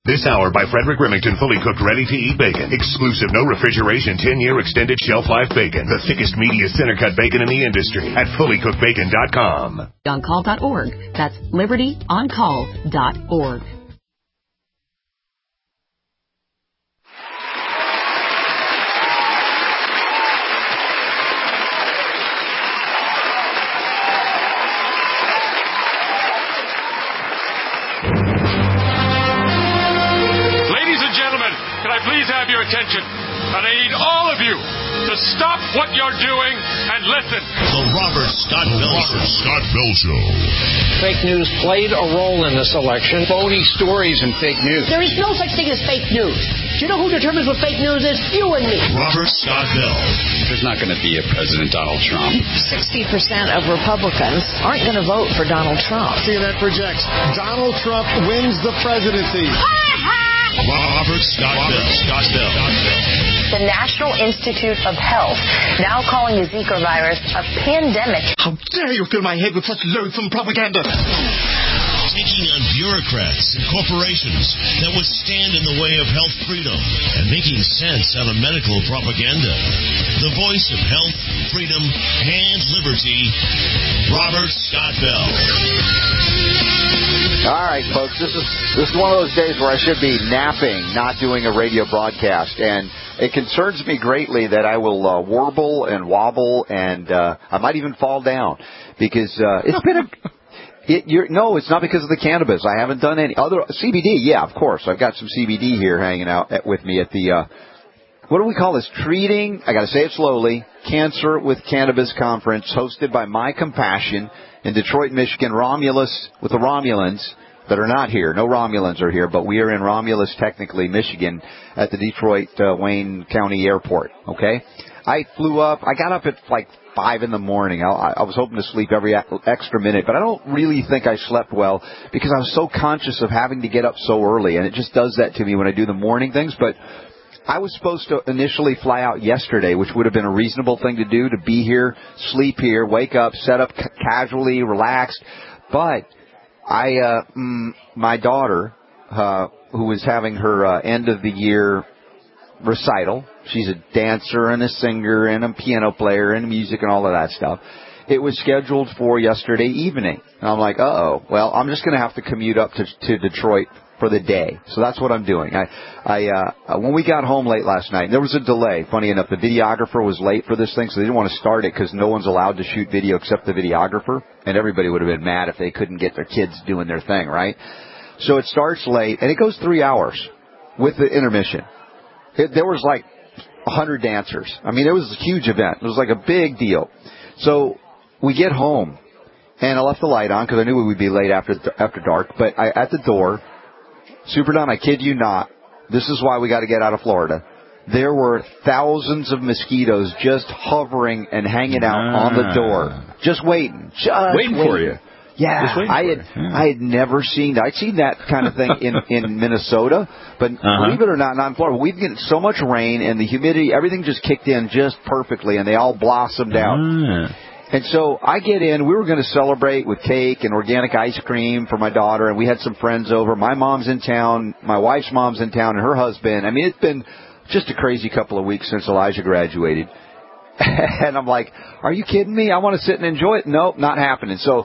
This hour by Frederick Remington, fully cooked, ready-to-eat bacon. Exclusive, no refrigeration, 10-year extended shelf life bacon. The thickest, meatiest, center-cut bacon in the industry at fullycookedbacon.com. OnCall.org. That's libertyoncall.org. Please have your attention, and I need all of you to stop what you're doing and listen. The Robert Scott Bell Show. Fake news played a role in this election. Phony stories and fake news. There is no such thing as fake news. Do you know who determines what fake news is? You and me. Robert Scott Bell. There's not going to be a President Donald Trump. 60% of Republicans aren't going to vote for Donald Trump. CNN projects Donald Trump wins the presidency. Robert Scott Bell. The National Institute of Health now calling the Zika virus a pandemic. How dare you fill my head with such loathsome propaganda? Taking on bureaucrats and corporations that would stand in the way of health freedom and making sense out of medical propaganda. The voice of health, freedom, and liberty, Robert Scott Bell. All right, folks, this is one of those days where I should be napping, not doing a radio broadcast, and it concerns me greatly that I will warble and wobble, and I might even fall down because it's been no, it's not because of the cannabis. I haven't done any other CBD. Yeah, of course, I've got some CBD here hanging out with me at the what do we call this? Treating, I got to say it slowly, Cancer with Cannabis Conference hosted by My Compassion in Detroit, Michigan. Romulus with the Romulans that are not here. No Romulans are here, but we are in Romulus, technically, Michigan, at the Detroit Wayne County Airport. Okay? I flew up. I got up at like 5 in the morning. I was hoping to sleep every extra minute, but I don't really think I slept well because I was so conscious of having to get up so early, and it just does that to me when I do the morning things. But I was supposed to initially fly out yesterday, which would have been a reasonable thing to do, to be here, sleep here, wake up, set up casually, relaxed. But my daughter, who was having her end of the year recital, she's a dancer and a singer and a piano player and music and all of that stuff. It was scheduled for yesterday evening. And I'm like, uh-oh, well, I'm just going to have to commute up to Detroit for the day. So that's what I'm doing. When we got home late last night, there was a delay. Funny enough, the videographer was late for this thing, so they didn't want to start it because no one's allowed to shoot video except the videographer. And everybody would have been mad if they couldn't get their kids doing their thing, right? So it starts late, and it goes 3 hours with the intermission. There was like 100 dancers. I mean, it was a huge event. It was like a big deal. So we get home, and I left the light on because I knew we would be late after dark. But at the door, Super Don, I kid you not, this is why we got to get out of Florida. There were thousands of mosquitoes just hovering and hanging out on the door, just waiting. Waiting for you. Yeah, I had never seen that. I'd seen that kind of thing in Minnesota, but believe it or not in Florida. We've getting so much rain and the humidity, everything just kicked in just perfectly, and they all blossomed out. And so I get in. We were going to celebrate with cake and organic ice cream for my daughter, and we had some friends over. My mom's in town. My wife's mom's in town, and her husband. I mean, it's been just a crazy couple of weeks since Elijah graduated. And I'm like, are you kidding me? I want to sit and enjoy it. Nope, not happening. So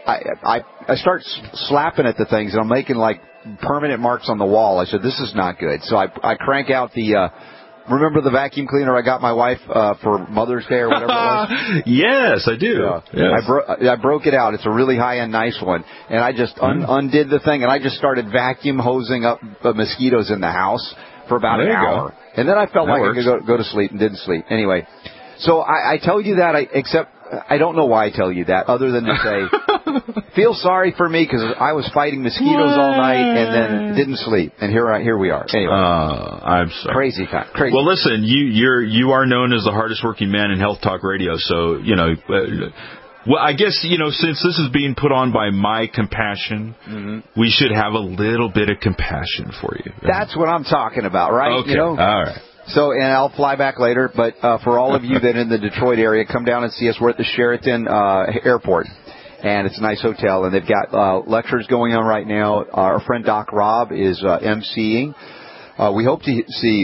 I start slapping at the things, and I'm making like permanent marks on the wall. I said, this is not good. So I crank out the remember the vacuum cleaner I got my wife for Mother's Day or whatever it was? Yes, I do. Yes. I broke it out. It's a really high-end, nice one. And I just undid the thing, and I just started vacuum hosing up the mosquitoes in the house for about an hour. And then I felt like I could go to sleep and didn't sleep. Anyway, so I tell you that, except I don't know why I tell you that, other than to say, feel sorry for me because I was fighting mosquitoes all night and then didn't sleep, and here we are. Anyway, I'm sorry. Crazy time. Crazy. Well, listen, you are known as the hardest working man in Health Talk Radio, so well, I guess since this is being put on by My Compassion, we should have a little bit of compassion for you. That's what I'm talking about, right? Okay. All right. So, and I'll fly back later, but for all of you that are in the Detroit area, come down and see us. We're at the Sheraton Airport. and it's a nice hotel, and they've got lectures going on right now. Our friend Doc Rob is emceeing. We hope to see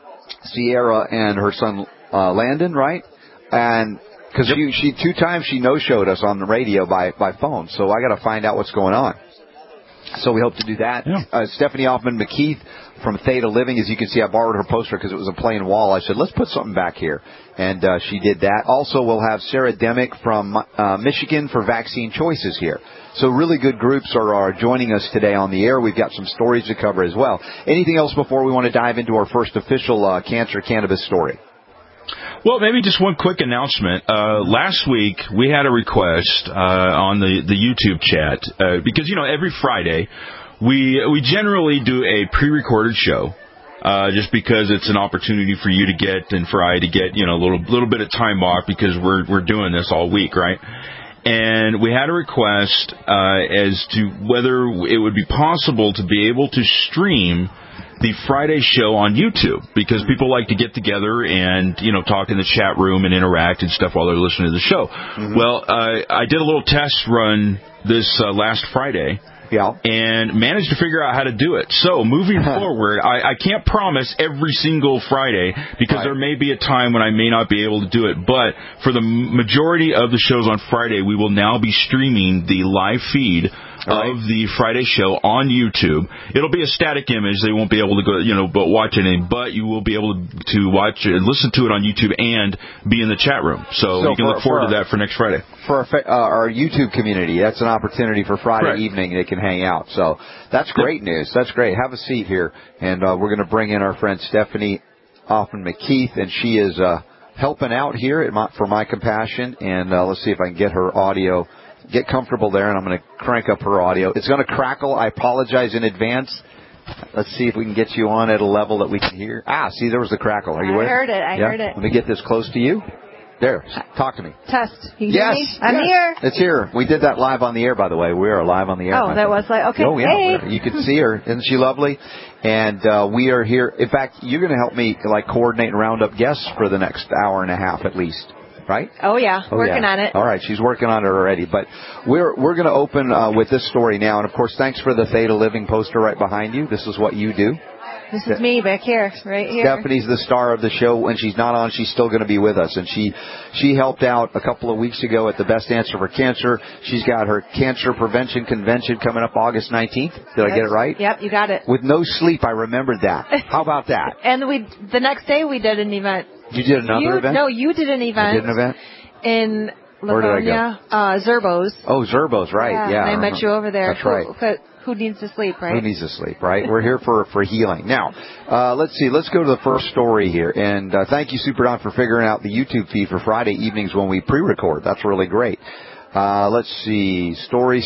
Sierra and her son Landon, right? And because she 2 times she no-showed us on the radio by phone, so I got to find out what's going on. So we hope to do that. Yeah. Stephanie Hoffman McKeith from Theta Living, as you can see, I borrowed her poster because it was a plain wall. I said, let's put something back here. And she did that. Also, we'll have Sarah Demick from Michigan for Vaccine Choices here. So really good groups are joining us today on the air. We've got some stories to cover as well. Anything else before we want to dive into our first official cancer cannabis story? Well, maybe just one quick announcement. Last week, we had a request on the YouTube chat because, every Friday, we generally do a pre-recorded show just because it's an opportunity for you to get and for I to get, a little bit of time off because we're doing this all week, right? And we had a request as to whether it would be possible to be able to stream the Friday show on YouTube, because people like to get together and, talk in the chat room and interact and stuff while they're listening to the show. Mm-hmm. Well, I did a little test run this last Friday. Yeah. And managed to figure out how to do it. So moving forward, I can't promise every single Friday because there may be a time when I may not be able to do it. But for the majority of the shows on Friday, we will now be streaming the live feed of the Friday show on YouTube. It'll be a static image. They won't be able to go, but watch it. But you will be able to watch and listen to it on YouTube and be in the chat room. So you can look forward to that for next Friday. For our YouTube community, that's an opportunity for Friday evening. They can hang out. So that's great news. That's great. Have a seat here, and we're going to bring in our friend Stephanie Hoffman McKeith, and she is helping out here for My Compassion. And let's see if I can get her audio. Get comfortable there, and I'm going to crank up her audio. It's going to crackle. I apologize in advance. Let's see if we can get you on at a level that we can hear. See, there was the crackle. Are you with? I heard it. I heard it. Let me get this close to you. There. Talk to me. Test. You hear me? I'm here. It's here. We did that live on the air, by the way. We are live on the air. Oh, that was okay. Oh, yeah. Hey. You can see her. Isn't she lovely? And we are here. In fact, you're going to help me coordinate and round up guests for the next hour and a half at least. Right? Oh, yeah. Working on it. All right. She's working on it already. But we're going to open with this story now. And, of course, thanks for the Theta Living poster right behind you. This is what you do. This is me back here, right here. Stephanie's the star of the show. When she's not on, she's still going to be with us. And she helped out a couple of weeks ago at the Best Answer for Cancer. She's got her Cancer Prevention Convention coming up August 19th. Did I get it right? Yep, you got it. With no sleep, I remembered that. How about that? And the next day we did an event. You did another event? No, you did an event. I did an event? In Livonia. Where did I go? Zerbo's. Oh, Zerbo's, right. Yeah. I met you over there. That's right. Who needs to sleep, right? Who needs to sleep, right? We're here for healing. Now, let's see. Let's go to the first story here. And thank you, Super Don, for figuring out the YouTube feed for Friday evenings when we pre-record. That's really great. Let's see. Story.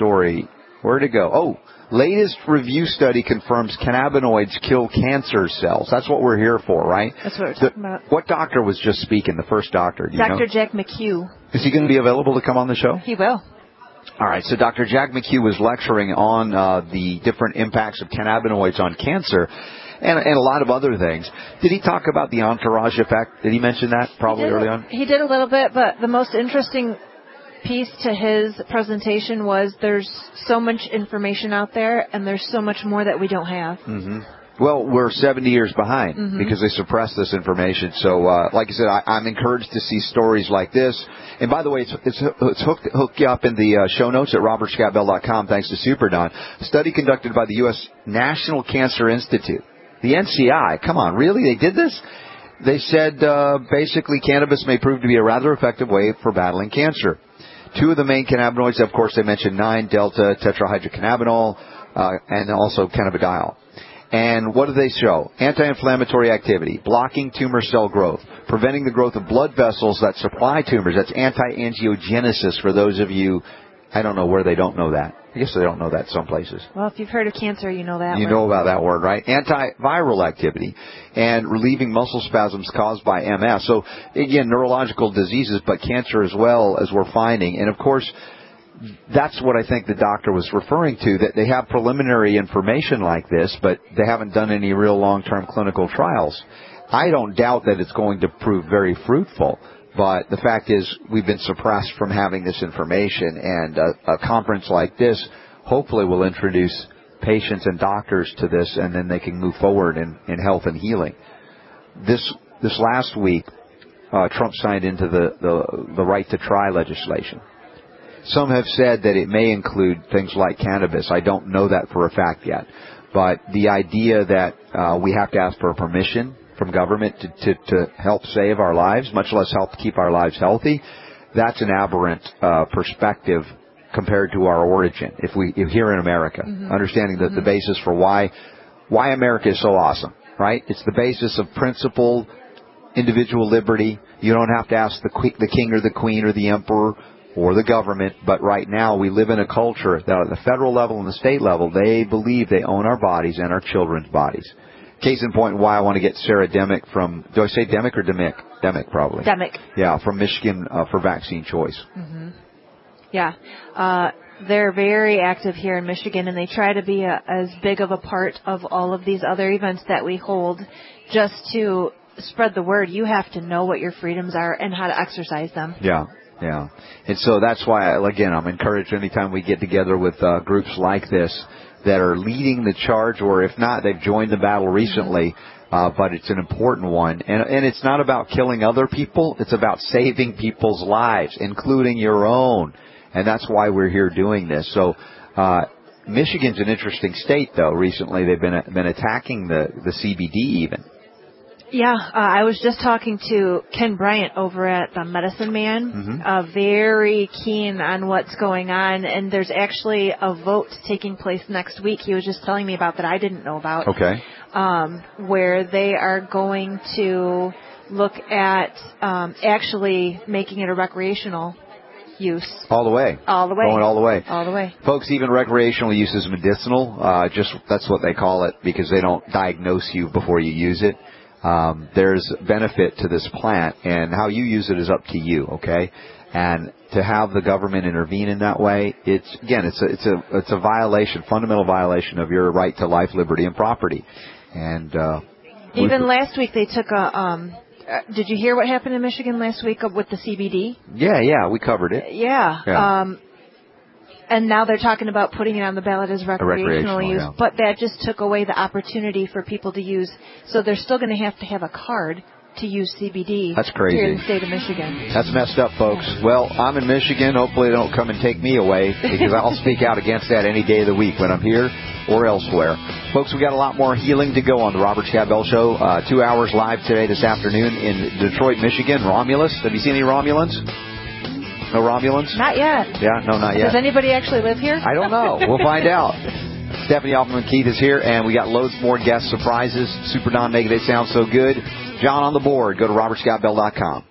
Where'd it go? Oh, latest review study confirms cannabinoids kill cancer cells. That's what we're here for, right? That's what we're talking about. What doctor was just speaking, the first doctor? Dr. Jack McHugh. Is he going to be available to come on the show? He will. All right, so Dr. Jack McHugh was lecturing on the different impacts of cannabinoids on cancer and a lot of other things. Did he talk about the entourage effect? Did he mention that probably early on? He did a little bit, but the most interesting piece to his presentation was there's so much information out there and there's so much more that we don't have. Mm-hmm. Well, we're 70 years behind because they suppress this information. So, like I said, I'm encouraged to see stories like this. And by the way, it's hooked you up in the show notes at robertscottbell.com, thanks to Super Don. A study conducted by the U.S. National Cancer Institute. The NCI. Come on, really? They did this? They said basically cannabis may prove to be a rather effective way for battling cancer. Two of the main cannabinoids, of course, they mentioned 9-delta tetrahydrocannabinol and also cannabidiol. And what do they show? Anti-inflammatory activity, blocking tumor cell growth, preventing the growth of blood vessels that supply tumors. That's anti-angiogenesis for those of you, I don't know where they don't know that. I guess they don't know that some places. Well, if you've heard of cancer, you know that You know about that word, right? Antiviral activity and relieving muscle spasms caused by MS. So, again, neurological diseases, but cancer as well, as we're finding. And, of course, that's what I think the doctor was referring to, that they have preliminary information like this, but they haven't done any real long-term clinical trials. I don't doubt that it's going to prove very fruitful, But the fact is, we've been suppressed from having this information, and a conference like this hopefully will introduce patients and doctors to this, and then they can move forward in health and healing. This last week, Trump signed into the right to try legislation. Some have said that it may include things like cannabis. I don't know that for a fact yet. But the idea that we have to ask for permission from government to help save our lives, much less help keep our lives healthy, that's an aberrant perspective compared to our origin. If here in America, understanding that the basis for why America is so awesome, right? It's the basis of principle, individual liberty. You don't have to ask the king or the queen or the emperor or the government, but right now we live in a culture that at the federal level and the state level, they believe they own our bodies and our children's bodies. Case in point, why I want to get Sarah Demick from, do I say Demick or Demick? Demick, probably. Demick. Yeah, from Michigan for Vaccine Choice. Yeah. They're very active here in Michigan, and they try to be as big of a part of all of these other events that we hold just to spread the word. You have to know what your freedoms are and how to exercise them. Yeah. Yeah. And so that's why, again, I'm encouraged anytime we get together with groups like this that are leading the charge, or if not, they've joined the battle recently, but it's an important one. And it's not about killing other people. It's about saving people's lives, including your own. And that's why we're here doing this. So Michigan's an interesting state, though. Recently, they've been attacking the CBD even. Yeah, I was just talking to Ken Bryant over at the Medicine Man, very keen on what's going on, and there's actually a vote taking place next week. He was just telling me about that I didn't know about. Okay. Where they are going to look at actually making it a recreational use. All the way. All the way. Going all the way. All the way. Folks, even recreational use is medicinal. That's what they call it, because they don't diagnose you before you use it. There's benefit to this plant, and how you use it is up to you, okay? And to have the government intervene in that way, it's a violation, fundamental violation of your right to life, liberty, and property. And even last week they took did you hear what happened in Michigan last week with the CBD? Yeah, we covered it. Yeah. And now they're talking about putting it on the ballot as recreational use, but that just took away the opportunity for people to use. So they're still going to have a card to use CBD. That's crazy. Here in the state of Michigan. That's messed up, folks. Well, I'm in Michigan. Hopefully they don't come and take me away, because I'll speak out against that any day of the week when I'm here or elsewhere. Folks, we got a lot more healing to go on the Robert Scott Bell Show. 2 hours live today, this afternoon in Detroit, Michigan. Romulus. Have you seen any Romulans? No Romulans? Not yet. Yeah, no, not yet. Does anybody actually live here? I don't know. We'll find out. Stephanie Altman-Keith is here, and we got loads more guest surprises. Super Don making it sound so good. John on the board. Go to robertscottbell.com.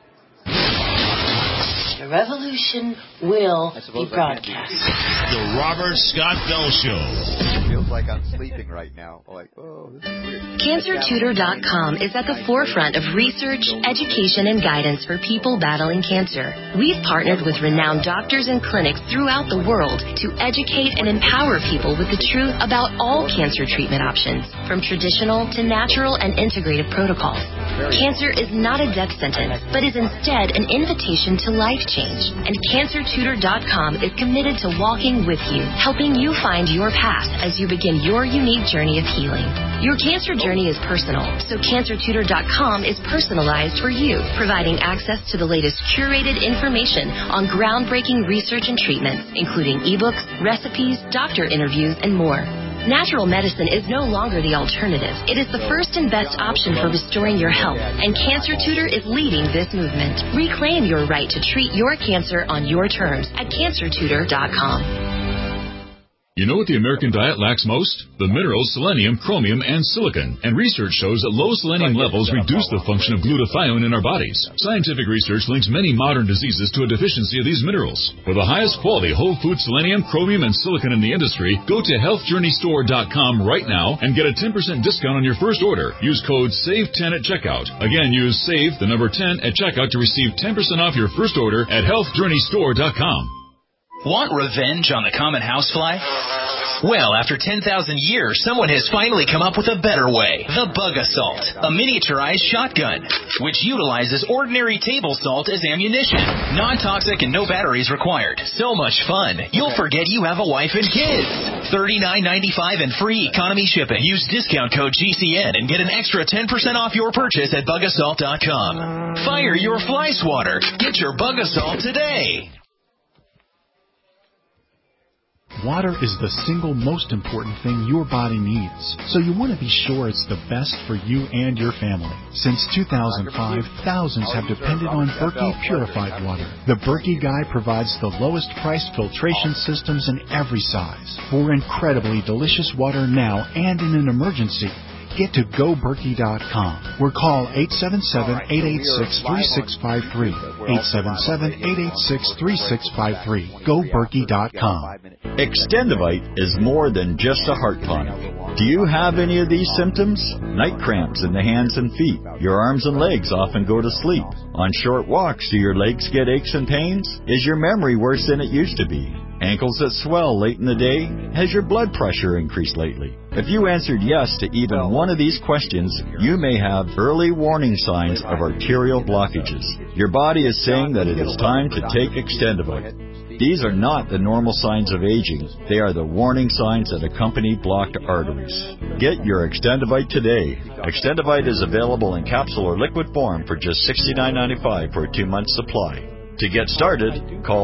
The revolution will be broadcast. The Robert Scott Bell Show. It feels like I'm sleeping right now. Like, oh, this is weird. CancerTutor.com is at the forefront of research, education, and guidance for people battling cancer. We've partnered with renowned doctors and clinics throughout the world to educate and empower people with the truth about all cancer treatment options, from traditional to natural and integrative protocols. Cancer is not a death sentence, but is instead an invitation to life change. And CancerTutor.com is committed to walking with you, helping you find your path as you begin your unique journey of healing. Your cancer journey is personal, so CancerTutor.com is personalized for you, providing access to the latest curated information on groundbreaking research and treatments, including ebooks, recipes, doctor interviews, and more. Natural medicine is no longer the alternative. It is the first and best option for restoring your health, and Cancer Tutor is leading this movement. Reclaim your right to treat your cancer on your terms at CancerTutor.com. You know what the American diet lacks most? The minerals selenium, chromium, and silicon. And research shows that low selenium levels reduce the function of glutathione in our bodies. Scientific research links many modern diseases to a deficiency of these minerals. For the highest quality whole food selenium, chromium, and silicon in the industry, go to healthjourneystore.com right now and get a 10% discount on your first order. Use code SAVE10 at checkout. Again, use SAVE, the number 10, at checkout to receive 10% off your first order at healthjourneystore.com. Want revenge on the common housefly? Well, after 10,000 years, someone has finally come up with a better way. The Bug Assault, a miniaturized shotgun, which utilizes ordinary table salt as ammunition. Non-toxic and no batteries required. So much fun, you'll forget you have a wife and kids. $39.95 and free economy shipping. Use discount code GCN and get an extra 10% off your purchase at bugassault.com. Fire your fly swatter. Get your Bug Assault today. Water is the single most important thing your body needs, so you want to be sure it's the best for you and your family. Since 2005, thousands have depended on Berkey purified water. The Berkey Guy provides the lowest priced filtration systems in every size for incredibly delicious water now and in an emergency. Get to GoBerkey.com or call 877-886-3653. 877-886-3653. GoBerkey.com. Extendivite is more than just a heart tonic. Do you have any of these symptoms? Night cramps in the hands and feet. Your arms and legs often go to sleep. On short walks, do your legs get aches and pains? Is your memory worse than it used to be? Ankles that swell late in the day? Has your blood pressure increased lately? If you answered yes to even one of these questions, you may have early warning signs of arterial blockages. Your body is saying that it is time to take Extendivite. These are not the normal signs of aging. They are the warning signs that accompany blocked arteries. Get your Extendivite today. Extendivite is available in capsule or liquid form for just $69.95 for a 2-month supply. To get started, call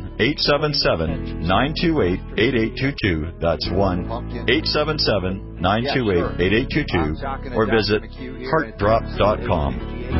1-877-928-8822. That's 1-877-928-8822. Or visit heartdrop.com.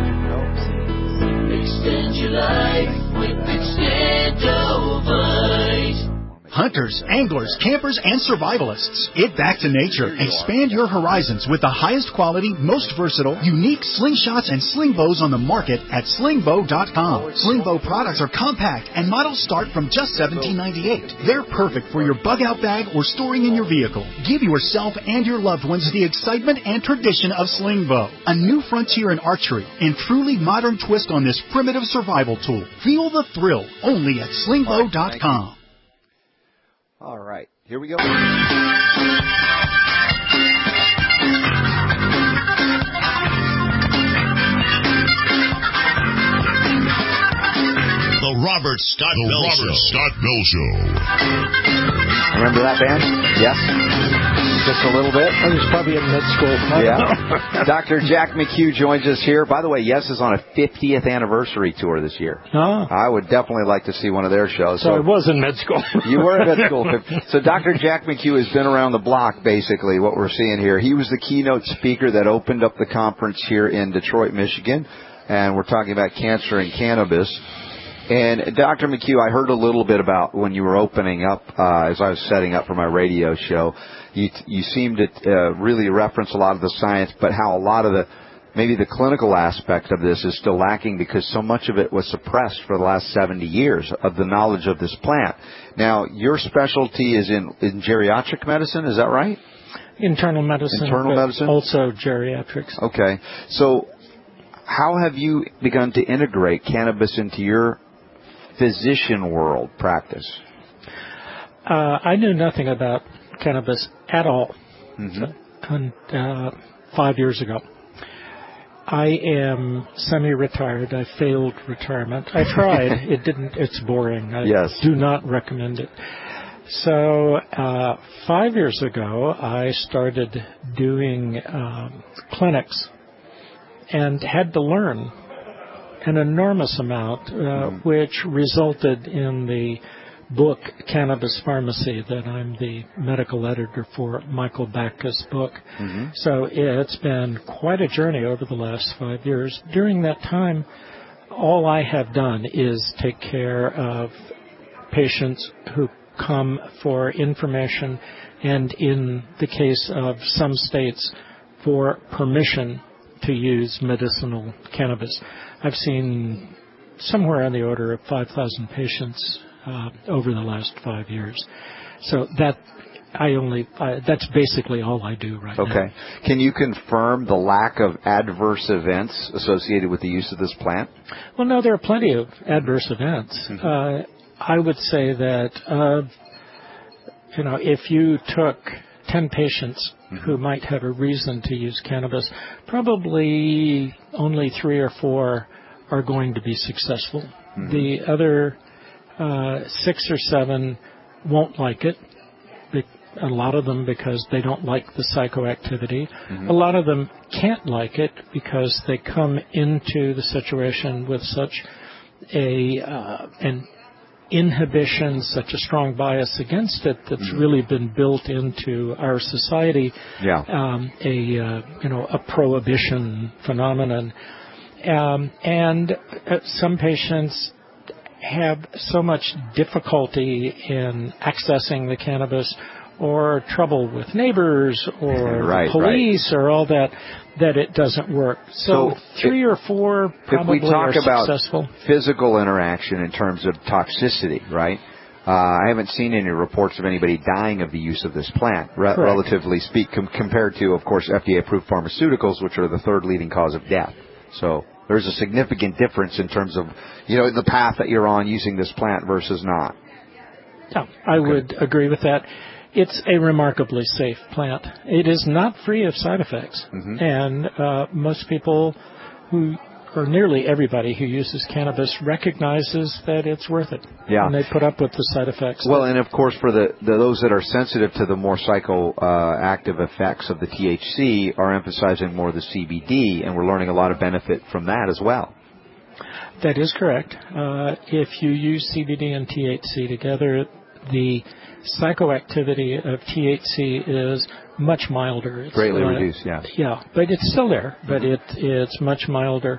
Extend your life with Extendivite. Hunters, anglers, campers, and survivalists. Get back to nature. Expand your horizons with the highest quality, most versatile, unique slingshots and sling bows on the market at slingbow.com. Slingbow products are compact and models start from just $17.98. They're perfect for your bug-out bag or storing in your vehicle. Give yourself and your loved ones the excitement and tradition of Slingbow, a new frontier in archery and truly modern twist on this primitive survival tool. Feel the thrill only at slingbow.com. All right, here we go. The Robert Scott Bell Show. Remember that band? Yes? Just a little bit? I was probably in med school. Yeah. Dr. Jack McHugh joins us here. By the way, Yes is on a 50th anniversary tour this year. Huh? I would definitely like to see one of their shows. So I was in med school. You were in med school. So Dr. Jack McHugh has been around the block, basically, what we're seeing here. He was the keynote speaker that opened up the conference here in Detroit, Michigan. And we're talking about cancer and cannabis. And Dr. McHugh, I heard a little bit about when you were opening up, as I was setting up for my radio show. You seemed to really reference a lot of the science, but how a lot of maybe the clinical aspect of this is still lacking because so much of it was suppressed for the last 70 years of the knowledge of this plant. Now, your specialty is in geriatric medicine, is that right? Internal medicine. Internal medicine? Also geriatrics. Okay. So how have you begun to integrate cannabis into your physician world practice? I knew nothing about cannabis at all. Mm-hmm. 5 years ago. I am semi-retired. I failed retirement. I tried. It's boring. I do not recommend it. So 5 years ago, I started doing clinics and had to learn an enormous amount, which resulted in the book Cannabis Pharmacy that I'm the medical editor for, Michael Backus' book. Mm-hmm. So it's been quite a journey over the last 5 years. During that time, all I have done is take care of patients who come for information and, in the case of some states, for permission to use medicinal cannabis. I've seen somewhere on the order of 5,000 patients over the last 5 years. So that's basically all I do right now. Okay. Can you confirm the lack of adverse events associated with the use of this plant? Well, no, there are plenty of adverse events. I would say that, if you took 10 patients who might have a reason to use cannabis, probably only 3 or 4 are going to be successful. Mm-hmm. The other 6 or 7 won't like it. A lot of them because they don't like the psychoactivity. Mm-hmm. A lot of them can't like it because they come into the situation with such an inhibition, such a strong bias against it that's really been built into our society. Yeah. A prohibition phenomenon, and some patients have so much difficulty in accessing the cannabis, or trouble with neighbors, or police, or all that it doesn't work. So 3 or 4 probably are successful. If we talk about physical interaction in terms of toxicity, right? I haven't seen any reports of anybody dying of the use of this plant, relatively speaking, compared to, of course, FDA-approved pharmaceuticals, which are the 3rd leading cause of death. So there's a significant difference in terms of, the path that you're on using this plant versus not. Yeah, I would agree with that. It's a remarkably safe plant. It is not free of side effects. Mm-hmm. And most people or nearly everybody who uses cannabis recognizes that it's worth it. Yeah. And they put up with the side effects. Well, and of course, for those that are sensitive to the more psychoactive effects of the THC are emphasizing more the CBD, and we're learning a lot of benefit from that as well. That is correct. If you use CBD and THC together, the psychoactivity of THC is much milder. It's greatly reduced, yeah. Yeah, but it's still there, but it's much milder.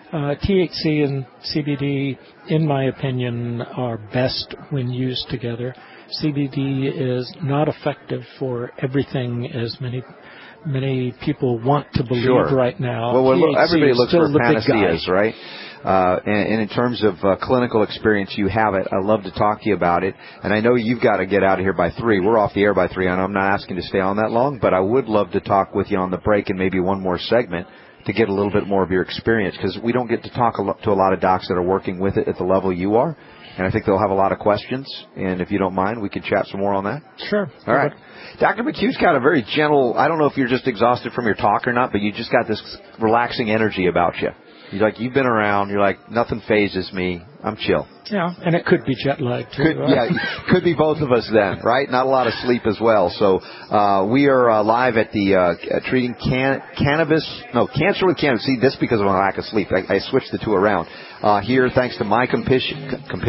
THC and CBD, in my opinion, are best when used together. CBD is not effective for everything as many people want to believe right now. Well, everybody looks for panaceas, right? And in terms of clinical experience, you have it. I'd love to talk to you about it. And I know you've got to get out of here by 3. We're off the air by 3, and I'm not asking to stay on that long, but I would love to talk with you on the break and maybe one more segment to get a little bit more of your experience, because we don't get to talk to a lot of docs that are working with it at the level you are. And I think they'll have a lot of questions. And if you don't mind, we can chat some more on that. Sure. All right. Dr. McHugh's got a very gentle, I don't know if you're just exhausted from your talk or not, but you just got this relaxing energy about you. You've been around. You're like, nothing phases me. I'm chill. Yeah, and it could be jet lag too. Could be both of us then, right? Not a lot of sleep as well. So we are live at the treating cancer with cannabis. See, this because of my lack of sleep. I switched the 2 around. Here, thanks to my compassion.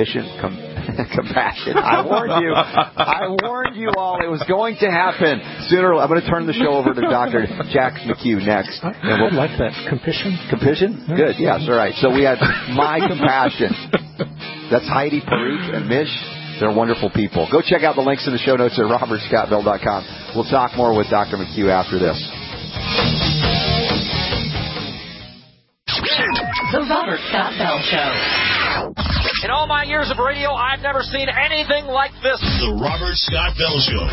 I warned you all it was going to happen sooner. I'm going to turn the show over to Dr. Jack McHugh next. I like that. Compassion? Good, yes, all right. So we had My Compassion. That's Heidi, Parikh, and Mish. They're wonderful people. Go check out the links in the show notes at robertscottbell.com. We'll talk more with Dr. McHugh after this. The Robert Scott Bell Show. In all my years of radio, I've never seen anything like this. The Robert Scott Bell Show.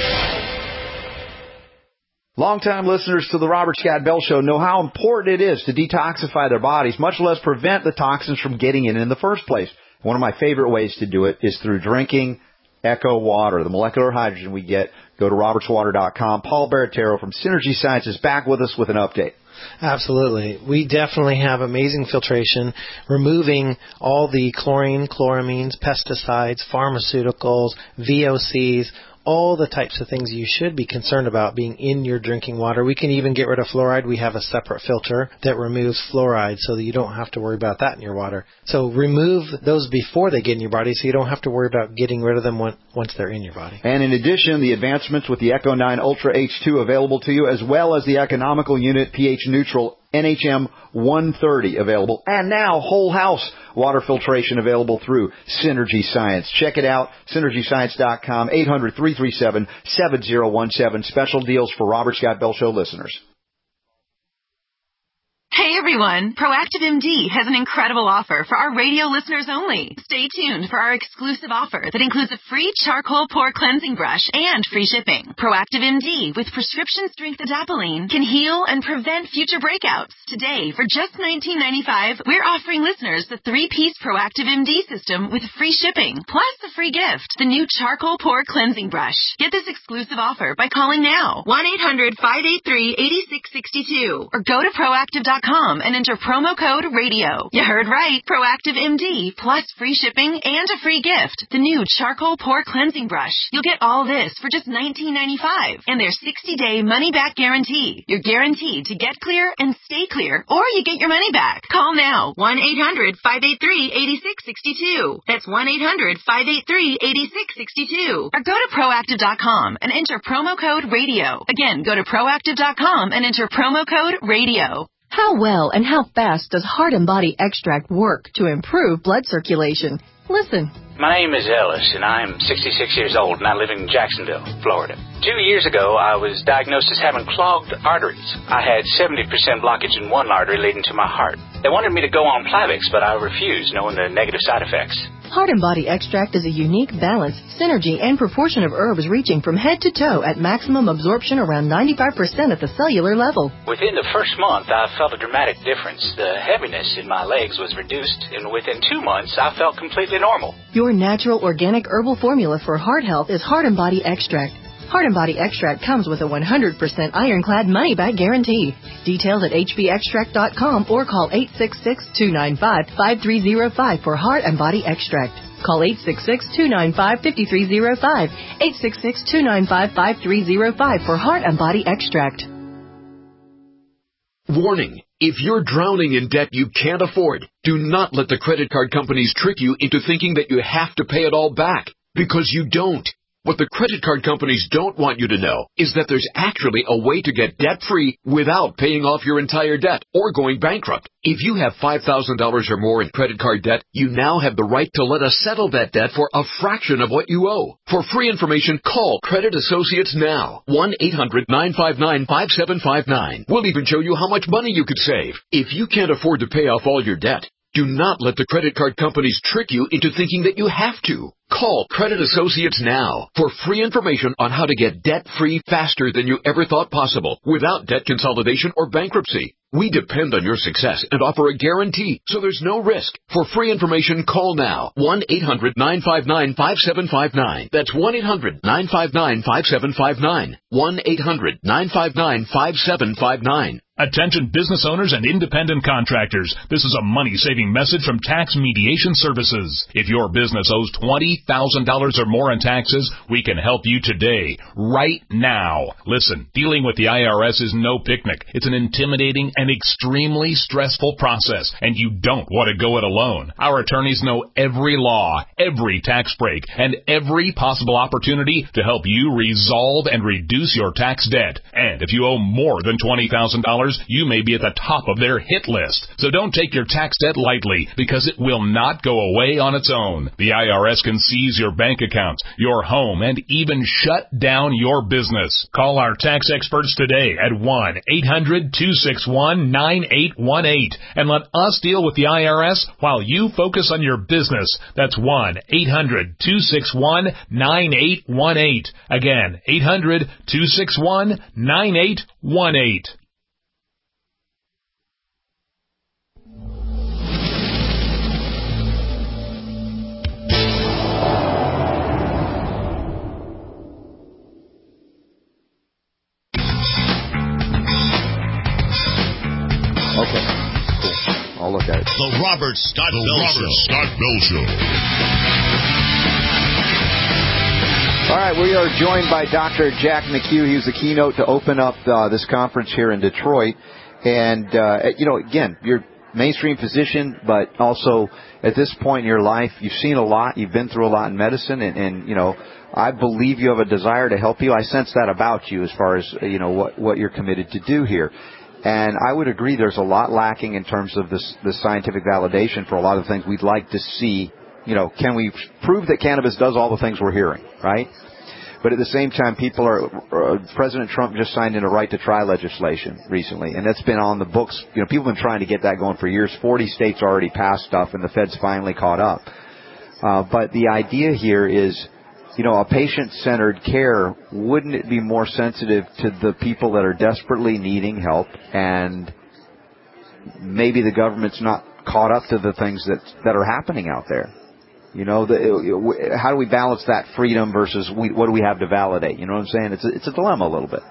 Longtime listeners to the Robert Scott Bell Show know how important it is to detoxify their bodies, much less prevent the toxins from getting in the first place. One of my favorite ways to do it is through drinking Echo Water, the molecular hydrogen we get. Go to robertswater.com. Paul Baratero from Synergy Science is back with us with an update. Absolutely. We definitely have amazing filtration, removing all the chlorine, chloramines, pesticides, pharmaceuticals, VOCs, all the types of things you should be concerned about being in your drinking water. We can even get rid of fluoride. We have a separate filter that removes fluoride so that you don't have to worry about that in your water. So remove those before they get in your body so you don't have to worry about getting rid of them once they're in your body. And in addition, the advancements with the Echo 9 Ultra H2 available to you, as well as the economical unit pH neutral NHM 130 available. And now whole house water filtration available through Synergy Science. Check it out, synergyscience.com, 800-337-7017. Special deals for Robert Scott Bell Show listeners. Hey, everyone. everyone! Proactive MD has an incredible offer for our radio listeners only. Stay tuned for our exclusive offer that includes a free charcoal pore cleansing brush and free shipping. Proactive MD with prescription strength adapalene can heal and prevent future breakouts. Today, for just $19.95, we're offering listeners the 3-piece Proactive MD system with free shipping, plus a free gift, the new charcoal pore cleansing brush. Get this exclusive offer by calling now, 1-800-583-8662, or go to proactive.com and enter promo code RADIO. You heard right. Proactive MD plus free shipping and a free gift. The new charcoal pore cleansing brush. You'll get all this for just $19.95 and their 60-day money-back guarantee. You're guaranteed to get clear and stay clear, or you get your money back. Call now. 1-800-583-8662. That's 1-800-583-8662. Or go to proactive.com and enter promo code RADIO. Again, go to proactive.com and enter promo code RADIO. How well and how fast does Heart and Body Extract work to improve blood circulation? Listen. My name is Ellis, and I'm 66 years old, and I live in Jacksonville, Florida. 2 years ago, I was diagnosed as having clogged arteries. I had 70% blockage in one artery leading to my heart. They wanted me to go on Plavix, but I refused, knowing the negative side effects. Heart and Body Extract is a unique balance, synergy, and proportion of herbs reaching from head to toe at maximum absorption around 95% at the cellular level. Within the first month, I felt a dramatic difference. The heaviness in my legs was reduced, and within 2 months, I felt completely normal. Your natural organic herbal formula for heart health is Heart and Body Extract. Heart and Body Extract comes with a 100% ironclad money-back guarantee. Details at hbextract.com or call 866-295-5305 for Heart and Body Extract. Call 866-295-5305, 866-295-5305 for Heart and Body Extract. Warning. If you're drowning in debt you can't afford, do not let the credit card companies trick you into thinking that you have to pay it all back, because you don't. What the credit card companies don't want you to know is that there's actually a way to get debt-free without paying off your entire debt or going bankrupt. If you have $5,000 or more in credit card debt, you now have the right to let us settle that debt for a fraction of what you owe. For free information, call Credit Associates now. 1-800-959-5759. We'll even show you how much money you could save. If you can't afford to pay off all your debt, do not let the credit card companies trick you into thinking that you have to. Call Credit Associates now for free information on how to get debt-free faster than you ever thought possible without debt consolidation or bankruptcy. We depend on your success and offer a guarantee, so there's no risk. For free information, call now. 1-800-959-5759. That's 1-800-959-5759. 1-800-959-5759. Attention business owners and independent contractors. This is a money-saving message from Tax Mediation Services. If your business owes $20,000 or more in taxes, we can help you today, right now. Listen, dealing with the IRS is no picnic. It's an intimidating and extremely stressful process, and you don't want to go it alone. Our attorneys know every law, every tax break, and every possible opportunity to help you resolve and reduce your tax debt. And if you owe more than $20,000, you may be at the top of their hit list. So don't take your tax debt lightly, because it will not go away on its own. The IRS can seize your bank accounts, your home, and even shut down your business. Call our tax experts today at 1-800-261-9818 and let us deal with the IRS while you focus on your business. That's 1-800-261-9818. Again, 800-261-9818. Okay, cool. I'll look at it. The Robert Scott Bell Show. All right, we are joined by Dr. Jack McHugh. He was the keynote to open up this conference here in Detroit. And, again, you're a mainstream physician, but also at this point in your life, you've seen a lot. You've been through a lot in medicine, and I believe you have a desire to help you. I sense that about you as far as, what you're committed to do here. And I would agree there's a lot lacking in terms of the scientific validation for a lot of the things we'd like to see. Can we prove that cannabis does all the things we're hearing, right? But at the same time, President Trump just signed into right to try legislation recently, and that's been on the books. People have been trying to get that going for years. 40 states already passed stuff, and the Fed's finally caught up. But the idea here is, a patient-centered care, wouldn't it be more sensitive to the people that are desperately needing help, and maybe the government's not caught up to the things that are happening out there? How do we balance that freedom versus what do we have to validate? You know what I'm saying? It's a dilemma a little bit.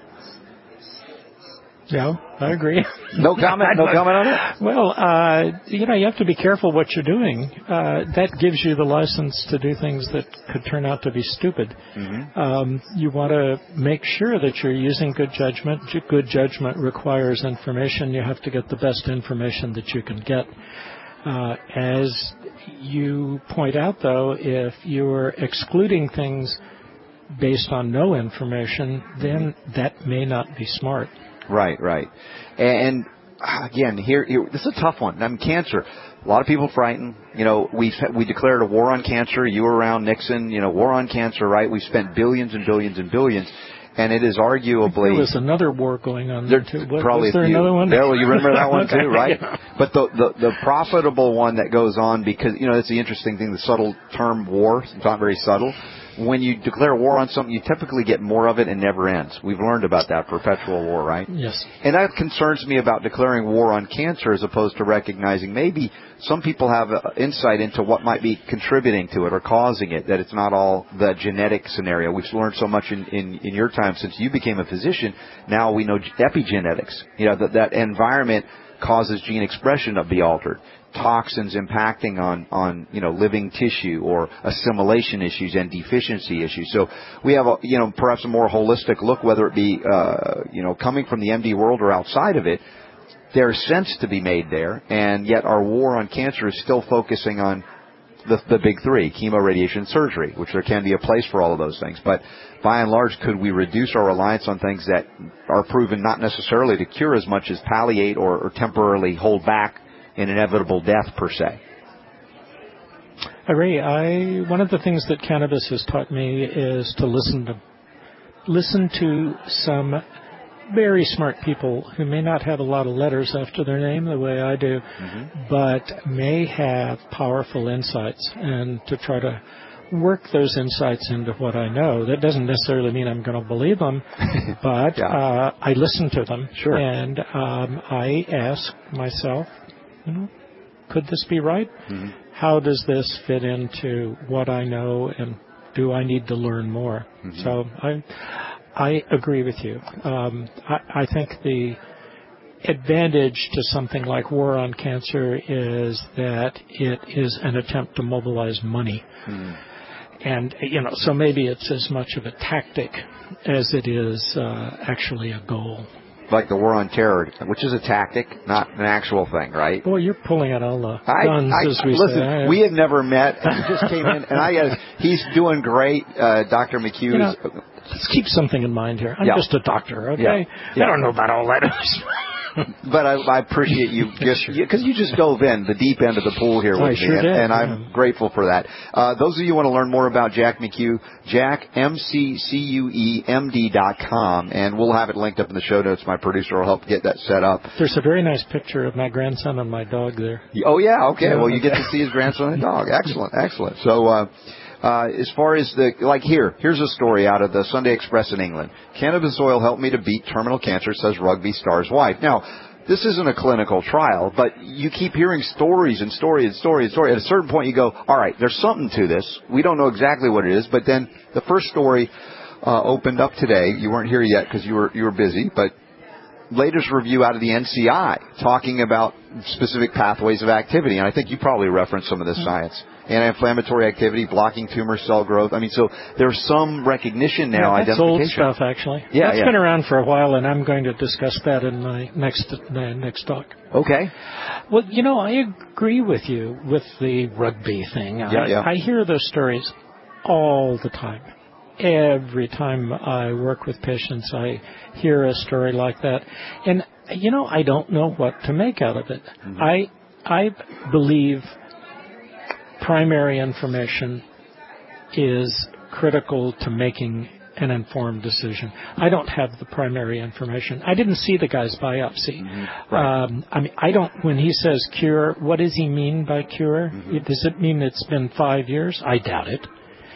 Yeah, I agree. No comment? No comment on it? Well, you have to be careful what you're doing. That gives you the license to do things that could turn out to be stupid. Mm-hmm. You want to make sure that you're using good judgment. Good judgment requires information. You have to get the best information that you can get. As you point out, though, if you're excluding things based on no information, then that may not be smart. Right. And again, here this is a tough one. Cancer. A lot of people frightened. We declared a war on cancer. You were around Nixon. War on cancer, right? We spent billions and billions and billions. And it is arguably... There was another war going on there, too. Probably was there another one? Yeah, well, you remember that one, too, right? Yeah. But the profitable one that goes on, because, it's the interesting thing, the subtle term war, it's not very subtle. When you declare war on something, you typically get more of it and never ends. We've learned about that perpetual war, right? Yes. And that concerns me about declaring war on cancer as opposed to recognizing maybe some people have insight into what might be contributing to it or causing it, that it's not all the genetic scenario. We've learned so much in your time since you became a physician. Now we know epigenetics. That environment causes gene expression to be altered. Toxins impacting on living tissue or assimilation issues and deficiency issues. So we have perhaps a more holistic look, whether it be coming from the MD world or outside of it. There's sense to be made there, and yet our war on cancer is still focusing on the big three: chemo, radiation, surgery, which there can be a place for all of those things. But by and large, could we reduce our reliance on things that are proven not necessarily to cure as much as palliate or temporarily hold back an inevitable death per se? I agree. One of the things that cannabis has taught me is to listen to some very smart people who may not have a lot of letters after their name the way I do, but may have powerful insights, and to try to work those insights into what I know. That doesn't necessarily mean I'm going to believe them, but I listen to them. Sure. And I ask myself, could this be right? Mm-hmm. How does this fit into what I know, and do I need to learn more? Mm-hmm. So I agree with you. I think the advantage to something like war on cancer is that it is an attempt to mobilize money. Mm-hmm. And, so maybe it's as much of a tactic as it is actually a goal. Like the war on terror, which is a tactic, not an actual thing, right? Boy, you're pulling out all the guns, as we listen, say. We have never met. And he just came in, and he's doing great, Dr. McHugh. Let's keep something in mind here. I'm just a doctor, okay? Yeah. I don't know about all that. But I appreciate you, because you just dove in the deep end of the pool here with me, and I'm grateful for that. Those of you who want to learn more about Jack McHugh, JackMcCuemD.com, and we'll have it linked up in the show notes. My producer will help get that set up. There's a very nice picture of my grandson and my dog there. Oh, yeah, okay. Well, you get to see his grandson and dog. Excellent. So, as far as here's a story out of the Sunday Express in England. Cannabis oil helped me to beat terminal cancer, says rugby star's wife. Now, this isn't a clinical trial, but you keep hearing stories and story and story and story. At a certain point, you go, all right, there's something to this. We don't know exactly what it is, but then the first story opened up today. You weren't here yet because you were busy, but latest review out of the NCI talking about specific pathways of activity, and I think you probably referenced some of this science. Anti-inflammatory activity, blocking tumor cell growth. I mean, so there's some recognition now, that's identification. Old stuff, actually. Yeah, it's been around for a while, and I'm going to discuss that in my next talk. Okay. Well, I agree with you with the rugby thing. I hear those stories all the time. Every time I work with patients, I hear a story like that. And, I don't know what to make out of it. Mm-hmm. I believe primary information is critical to making an informed decision. I don't have the primary information. I didn't see the guy's biopsy. Right. I don't. When he says cure, what does he mean by cure? Does it mean it's been 5 years? I doubt it.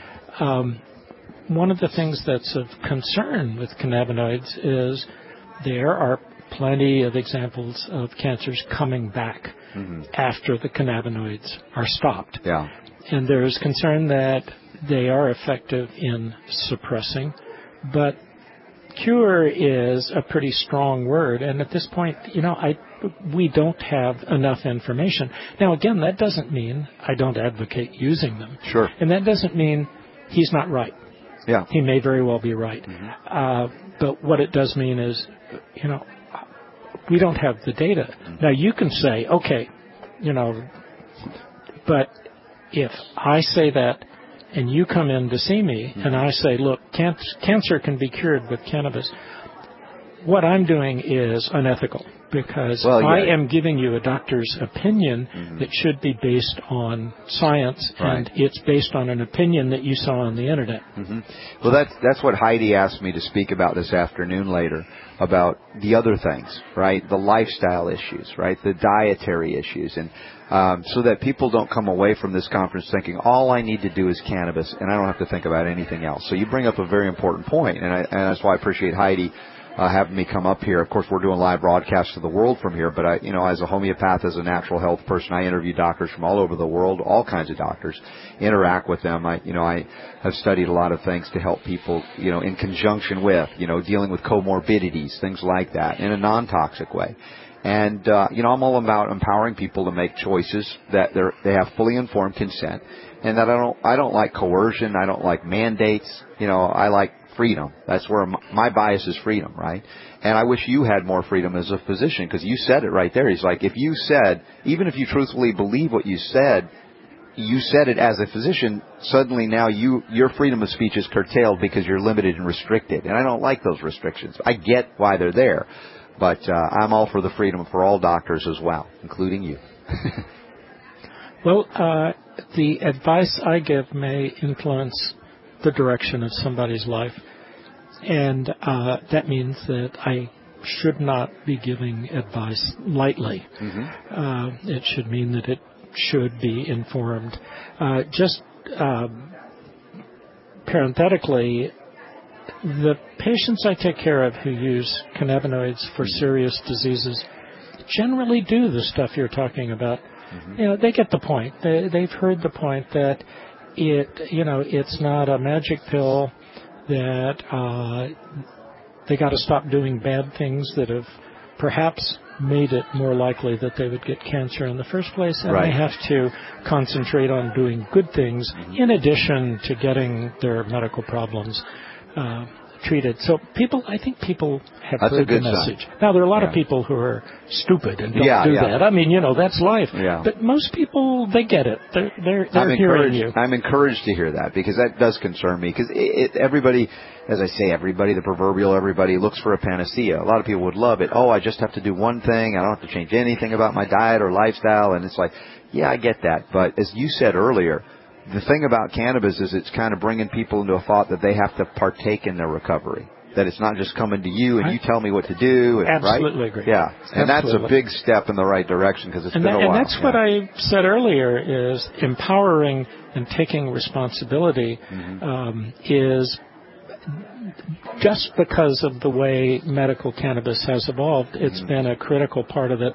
One of the things that's of concern with cannabinoids is there are plenty of examples of cancers coming back after the cannabinoids are stopped. Yeah. And there is concern that they are effective in suppressing, but cure is a pretty strong word, and at this point, we don't have enough information. Now, again, that doesn't mean I don't advocate using them. Sure. And that doesn't mean he's not right. Yeah. He may very well be right. But what it does mean is, we don't have the data. Now, you can say, okay, but if I say that and you come in to see me and I say, look, cancer can be cured with cannabis, what I'm doing is unethical because I am giving you a doctor's opinion that should be based on science, and it's based on an opinion that you saw on the Internet. Well, that's what Heidi asked me to speak about this afternoon later, about the other things, right? The lifestyle issues, right? The dietary issues, and so that people don't come away from this conference thinking, all I need to do is cannabis, and I don't have to think about anything else. So you bring up a very important point, and that's why I appreciate Heidi having me come up here. Of course, we're doing live broadcasts to the world from here, but as a homeopath, as a natural health person, I interview doctors from all over the world, all kinds of doctors, interact with them. I have studied a lot of things to help people, in conjunction with, dealing with comorbidities, things like that, in a non-toxic way. And, I'm all about empowering people to make choices that they have fully informed consent, and that I don't like coercion, I don't like mandates, I like freedom. That's where my bias is freedom, right? And I wish you had more freedom as a physician, because you said it right there. He's like, if you said, even if you truthfully believe what you said it as a physician, suddenly now your freedom of speech is curtailed because you're limited and restricted. And I don't like those restrictions. I get why they're there, but I'm all for the freedom for all doctors as well, including you. Well, the advice I give may influence the direction of somebody's life, and that means that I should not be giving advice lightly. It should mean that it should be informed. Just parenthetically, the patients I take care of who use cannabinoids for serious diseases generally do the stuff you're talking about. They get the point. They've heard the point that it's not a magic pill, that they got to stop doing bad things that have perhaps made it more likely that they would get cancer in the first place, and they have to concentrate on doing good things in addition to getting their medical problems treated. So I think people have heard the message. Now, there are a lot of people who are stupid and don't do that. I mean, that's life. But most people, they get it. They're hearing you. I'm encouraged to hear that, because that does concern me. Because everybody, as I say, the proverbial everybody looks for a panacea. A lot of people would love it. Oh, I just have to do one thing. I don't have to change anything about my diet or lifestyle. And it's like, I get that. But as you said earlier, the thing about cannabis is it's kind of bringing people into a thought that they have to partake in their recovery. That it's not just coming to you and you tell me what to do. Absolutely right? agree. Yeah, and that's a big step in the right direction, because it's been a while. And that's what I said earlier, is empowering and taking responsibility is just because of the way medical cannabis has evolved. It's been a critical part of it.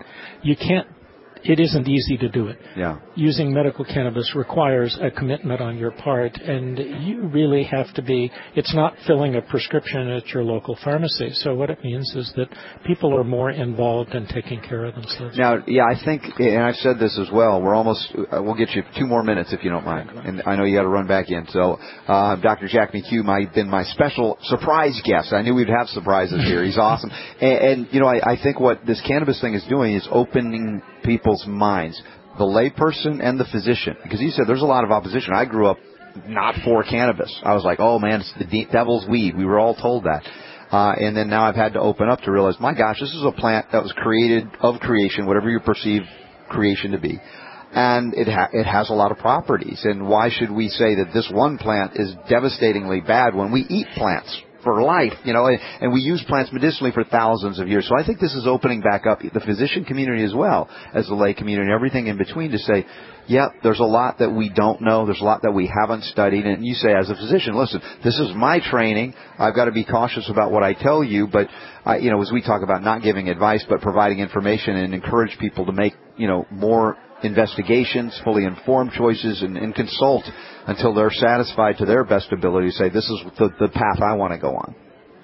It isn't easy to do it. Using medical cannabis requires a commitment on your part, and you really have to be, it's not filling a prescription at your local pharmacy. So what it means is that people are more involved in taking care of themselves. Now, I think, and I've said this as well, we'll get you 2 more minutes if you don't mind. And I know you got to run back in. So, Dr. Jack McHugh been my special surprise guest. I knew we'd have surprises here. He's awesome. And I think what this cannabis thing is doing is opening people's minds, the layperson and the physician, because you said there's a lot of opposition. I grew up not for cannabis. I was like, oh man, it's the devil's weed. We were all told that. And then now I've had to open up to realize, my gosh, this is a plant that was created of creation, whatever you perceive creation to be. and it has a lot of properties. And why should we say that this one plant is devastatingly bad when we eat plants for life, and we use plants medicinally for thousands of years. So I think this is opening back up the physician community as well as the lay community and everything in between to say, yeah, there's a lot that we don't know. There's a lot that we haven't studied. And you say, as a physician, listen, this is my training. I've got to be cautious about what I tell you. But, as we talk about not giving advice, but providing information and encourage people to make, more investigations, fully informed choices, and consult until they're satisfied to their best ability to say, this is the path I want to go on.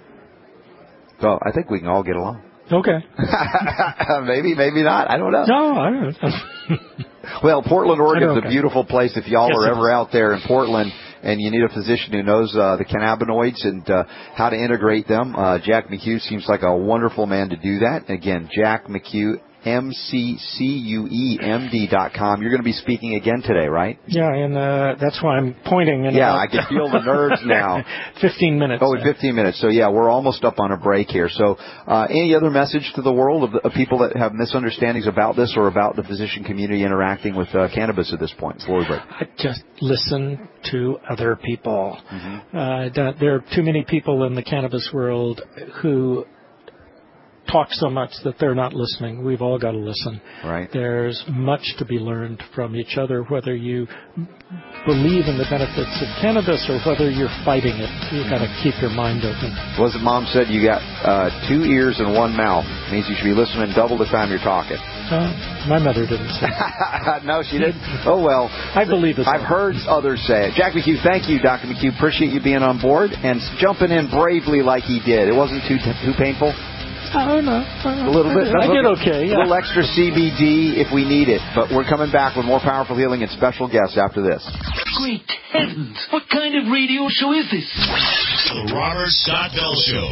So I think we can all get along. Okay. maybe not. I don't know. No, I don't know. Well, Portland, Oregon is a beautiful place. If y'all are ever out there in Portland and you need a physician who knows the cannabinoids and how to integrate them, Jack McHugh seems like a wonderful man to do that. Again, Jack McHugh, MCCUEMD.com. You're going to be speaking again today, right? Yeah, and that's why I'm pointing. I can feel the nerves now. 15 minutes. Oh, in 15 minutes. So, we're almost up on a break here. So, any other message to the world of people that have misunderstandings about this or about the physician community interacting with cannabis at this point before we break? Just listen to other people. Mm-hmm. There are too many people in the cannabis world who talk so much that they're not listening. We've all got to listen. Right. There's much to be learned from each other, whether you believe in the benefits of cannabis or whether you're fighting it. You've got to keep your mind open. Was it Mom said you got 2 ears and 1 mouth? It means you should be listening double the time you're talking. My mother didn't say that. No, she didn't? Oh, well. I believe it. I've heard others say it. Jack McHugh, thank you, Dr. McHugh. Appreciate you being on board and jumping in bravely like he did. It wasn't too painful? Oh, no. A little bit. I did okay, yeah. A little extra CBD if we need it. But we're coming back with more powerful healing and special guests after this. Great heavens! What kind of radio show is this? The Robert Scott Bell Show.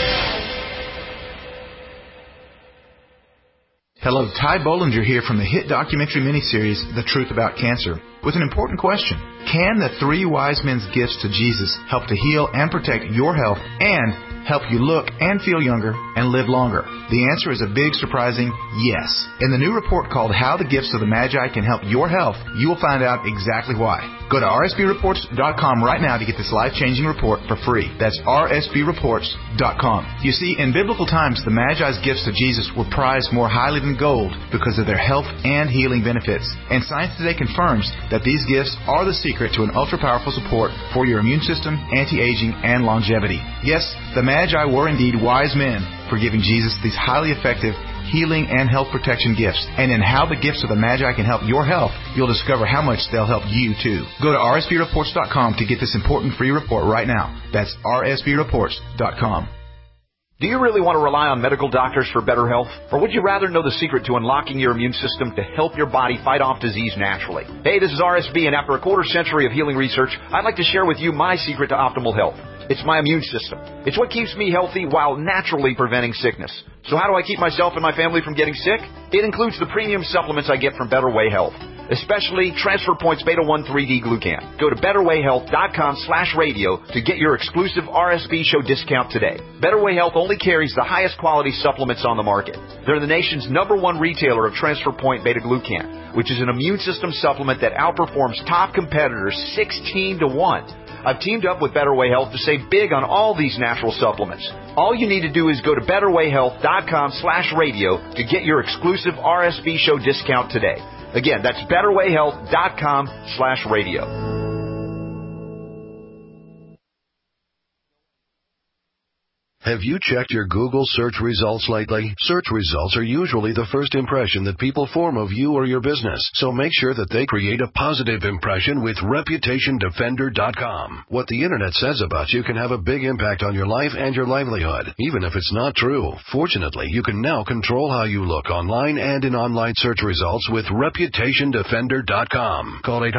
Hello, Ty Bollinger here from the hit documentary miniseries, The Truth About Cancer, with an important question. Can the 3 wise men's gifts to Jesus help to heal and protect your health and help you look and feel younger and live longer? The answer is a big, surprising yes. In the new report called How the Gifts of the Magi Can Help Your Health, you will find out exactly why. Go to rsbreports.com right now to get this life-changing report for free. That's rsbreports.com. You see, in biblical times, the Magi's gifts to Jesus were prized more highly than gold because of their health and healing benefits. And science today confirms that these gifts are the secret to an ultra-powerful support for your immune system, anti-aging, and longevity. Yes, the Magi were indeed wise men for giving Jesus these highly effective healing and health protection gifts. And in How the Gifts of the Magi Can Help Your Health, you'll discover how much they'll help you too. Go to rsbreports.com to get this important free report right now. That's rsbreports.com. Do you really want to rely on medical doctors for better health? Or would you rather know the secret to unlocking your immune system to help your body fight off disease naturally? Hey, this is RSB, and after a quarter century of healing research, I'd like to share with you my secret to optimal health. It's my immune system. It's what keeps me healthy while naturally preventing sickness. So how do I keep myself and my family from getting sick? It includes the premium supplements I get from Better Way Health, especially Transfer Points Beta 1 3D Glucan. Go to BetterWayHealth.com/radio to get your exclusive RSB show discount today. Better Way Health only carries the highest quality supplements on the market. They're the nation's #1 retailer of Transfer Point Beta Glucan, which is an immune system supplement that outperforms top competitors 16 to 1. I've teamed up with Better Way Health to save big on all these natural supplements. All you need to do is go to BetterWayHealth.com/radio to get your exclusive RSB show discount today. Again, that's BetterWayHealth.com/radio. Have you checked your Google search results lately? Search results are usually the first impression that people form of you or your business, so make sure that they create a positive impression with ReputationDefender.com. What the Internet says about you can have a big impact on your life and your livelihood, even if it's not true. Fortunately, you can now control how you look online and in online search results with ReputationDefender.com. Call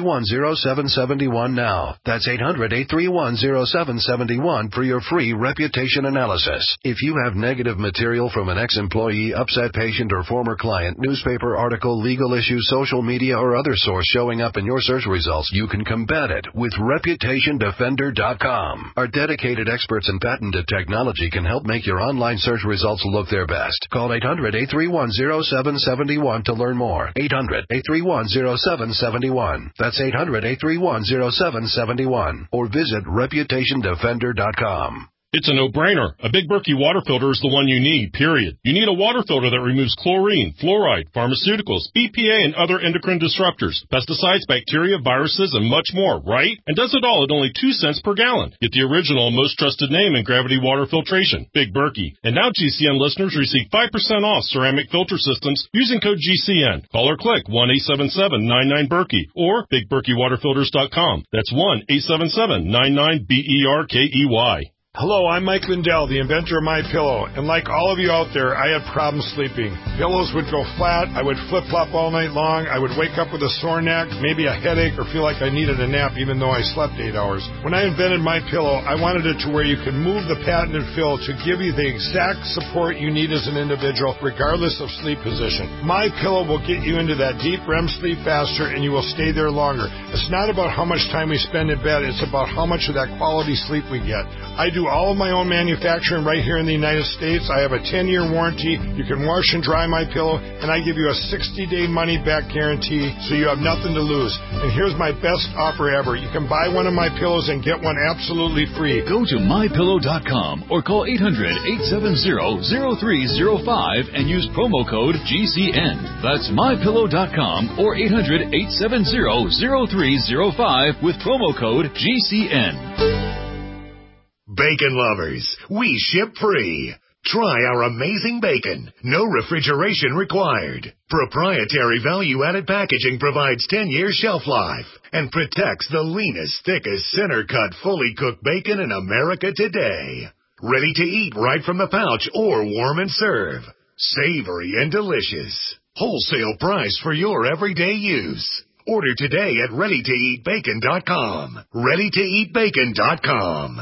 800-831-0771 now. That's 800-831-0771 for your free Reputation reputation analysis. If you have negative material from an ex-employee, upset patient, or former client, newspaper article, legal issue, social media, or other source showing up in your search results, you can combat it with ReputationDefender.com. Our dedicated experts in patented technology can help make your online search results look their best. Call 800-831-0771 to learn more. 800-831-0771. That's 800-831-0771. Or visit ReputationDefender.com. It's a no-brainer. A Big Berkey water filter is the one you need, period. You need a water filter that removes chlorine, fluoride, pharmaceuticals, BPA, and other endocrine disruptors, pesticides, bacteria, viruses, and much more, right? And does it all at only 2 cents per gallon. Get the original and most trusted name in gravity water filtration, Big Berkey. And now GCN listeners receive 5% off ceramic filter systems using code GCN. Call or click 1-877-99-BERKEY or BigBerkeyWaterFilters.com. That's 1-877-99-BERKEY. Hello, I'm Mike Lindell, the inventor of MyPillow, and like all of you out there, I had problems sleeping. Pillows would go flat, I would flip-flop all night long, I would wake up with a sore neck, maybe a headache, or feel like I needed a nap even though I slept 8 hours. When I invented MyPillow, I wanted it to where you can move the patented fill to give you the exact support you need as an individual, regardless of sleep position. MyPillow will get you into that deep REM sleep faster, and you will stay there longer. It's not about how much time we spend in bed, it's about how much of that quality sleep we get. I do all of my own manufacturing right here in the United States. I have a 10-year warranty. You can wash and dry my pillow, and I give you a 60-day money-back guarantee, so you have nothing to lose. And here's my best offer ever. You can buy one of my pillows and get one absolutely free. Go to MyPillow.com or call 800-870-0305 and use promo code GCN. That's MyPillow.com or 800-870-0305 with promo code GCN. Bacon lovers, we ship free. Try our amazing bacon. No refrigeration required. Proprietary value-added packaging provides 10-year shelf life and protects the leanest, thickest, center-cut, fully cooked bacon in America today. Ready to eat right from the pouch or warm and serve. Savory and delicious. Wholesale price for your everyday use. Order today at ReadyToEatBacon.com. ReadyToEatBacon.com.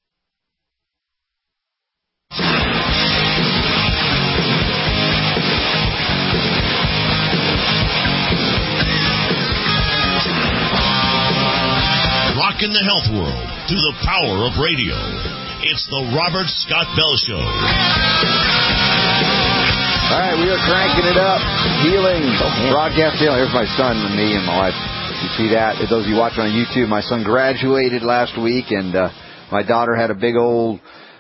Rocking the health world through the power of radio. It's the Robert Scott Bell Show. All right, we are cranking it up. Healing, broadcast healing. Here's my son and me and my wife. You see that? Those of you watching on YouTube, my son graduated last week, and my daughter had a big old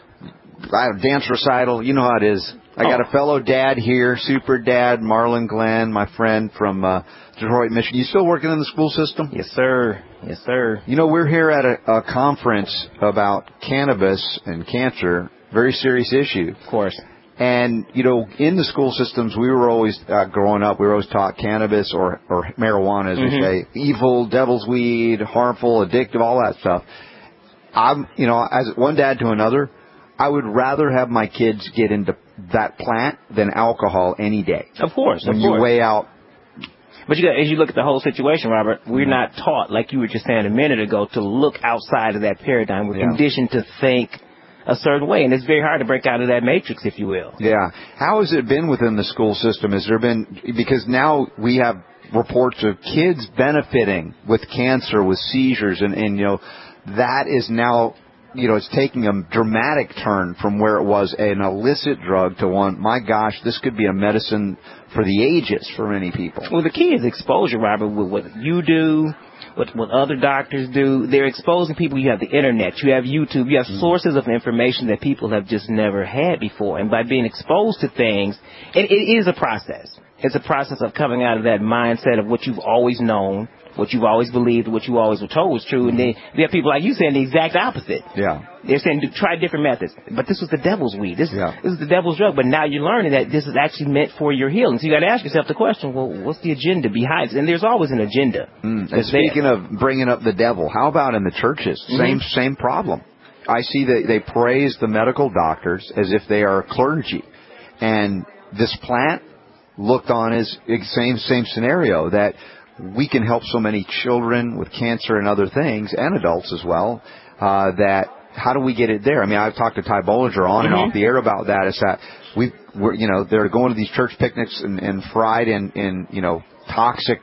dance recital. You know how it is. I got a fellow dad here, super dad, Marlon Glenn, my friend from Detroit, Michigan. You still working in the school system? Yes, sir. Yes, sir. You know, we're here at a conference about cannabis and cancer, very serious issue. Of course. And, you know, in the school systems, we were always, growing up, we were always taught cannabis or marijuana, as we say, evil, devil's weed, harmful, addictive, all that stuff. I'm, you know, as one dad to another, I would rather have my kids get into that plant than alcohol any day. Of course. When you weigh out. But as you look at the whole situation, Robert, we're not taught, like you were just saying a minute ago, to look outside of that paradigm. We're conditioned to think a certain way, and it's very hard to break out of that matrix, if you will. Yeah. How has it been within the school system? Has there been, because now we have reports of kids benefiting with cancer, with seizures, and you know, that is now, you know, it's taking a dramatic turn from where it was an illicit drug to one, my gosh, this could be a medicine for the ages for many people. Well, the key is exposure, Robert, with what you do, what other doctors do. They're exposing people. You have the internet, you have YouTube, you have sources of information that people have just never had before. And by being exposed to things, it is a process. It's a process of coming out of that mindset of what you've always known, what you've always believed, what you always were told was true, and then we have people like you saying the exact opposite. Yeah. They're saying try different methods. But this was the devil's weed. This is the devil's drug, but now you're learning that this is actually meant for your healing. So you got to ask yourself the question, well, what's the agenda behind it? And there's always an agenda. And speaking of bringing up the devil, how about in the churches? Same problem. I see that they praise the medical doctors as if they are clergy. And this plant looked on as same scenario, that we can help so many children with cancer and other things, and adults as well, that how do we get it there? I mean, I've talked to Ty Bollinger on and off the air about that. Is that we're they're going to these church picnics and fried in toxic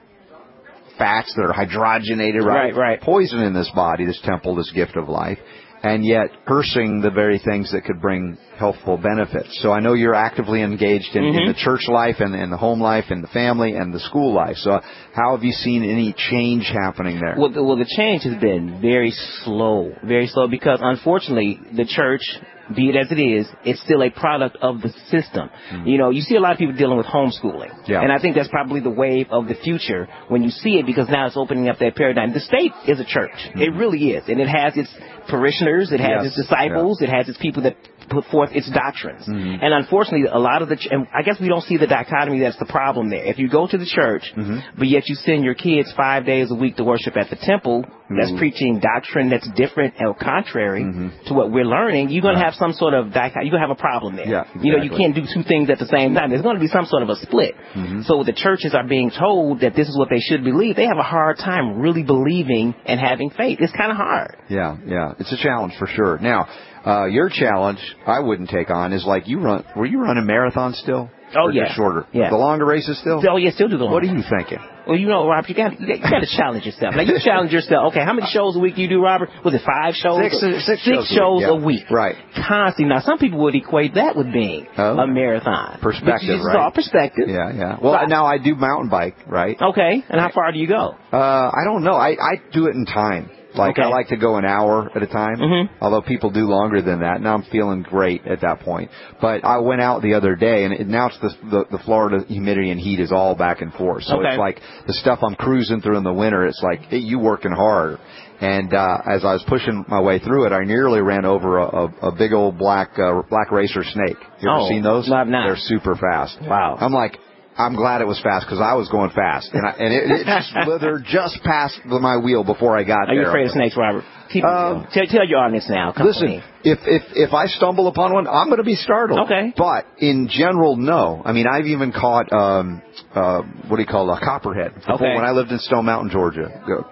fats that are hydrogenated, right? Poison in this body, this temple, this gift of life, and yet cursing the very things that could bring healthful benefits. So I know you're actively engaged in the church life and the home life and the family and the school life. So how have you seen any change happening there? Well, the change has been very slow because unfortunately the church, be it as it is, it's still a product of the system. You see a lot of people dealing with homeschooling. Yeah. And I think that's probably the wave of the future when you see it, because now it's opening up that paradigm. The state is a church. It really is. And it has its parishioners. It has its disciples. It has its people that put forth its doctrines. And unfortunately, a lot of and I guess we don't see the dichotomy that's the problem there. If you go to the church, but yet you send your kids 5 days a week to worship at the temple, that's preaching doctrine that's different or contrary to what we're learning, you're going to have some sort of you're going to have a problem there. Yeah, exactly. You can't do two things at the same time. There's going to be some sort of a split. So the churches are being told that this is what they should believe. They have a hard time really believing and having faith. It's kind of hard. Yeah. It's a challenge for sure. Now, your challenge I wouldn't take on is like were you running marathons still? Oh, or just shorter? Yeah. The longer races still? Oh, yeah, still do the longer. What are you thinking? Well, Robert, you got to challenge yourself. Now, you challenge yourself. Okay, how many shows a week do you do, Robert? Was it 5 shows? Six shows a week. Right. Constantly. Now, some people would equate that with being a marathon. Perspective, right? It's all perspective. Yeah. Well, now I do mountain bike, right? Okay. And how far do you go? I don't know. I do it in time. I like to go an hour at a time, although people do longer than that. Now I'm feeling great at that point. But I went out the other day, and now it's the Florida humidity and heat is all back and forth. So it's like the stuff I'm cruising through in the winter, it's like, hey, you working hard. And as I was pushing my way through it, I nearly ran over a big old black racer snake. You ever seen those? Not. They're super fast. Wow. I'm glad it was fast because I was going fast, and it just slithered just past my wheel before I got there. Are you afraid of snakes, Robert? Tell your audience now. Listen, if I stumble upon one, I'm going to be startled. Okay. But in general, no. I mean, I've even caught what do you call it, a copperhead. Before, when I lived in Stone Mountain, Georgia,